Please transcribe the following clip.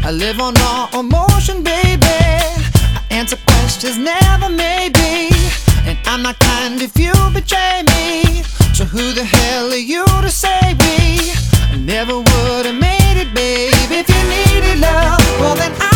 I live on all emotion, baby. I answer questions, never maybe. And I'm not kind if you betray me. So who the hell are you to say we never would have made it, babe? If you needed love, well then